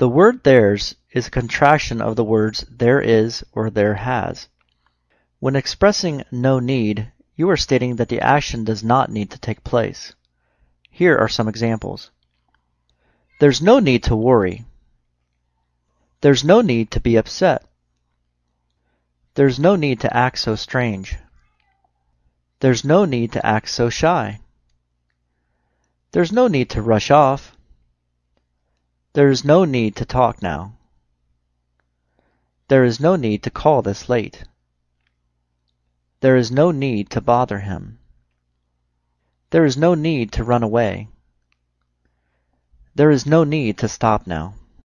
The word theirs is a contraction of the words there is or there has. When expressing no need, you are stating that the action does not need to take place. Here are some examples. There's no need to worry. There's no need to be upset. There's no need to act so strange. There's no need to act so shy. There's no need to rush off. There is no need to talk now. There is no need to call this late. There is no need to bother him. There is no need to run away. There is no need to stop now.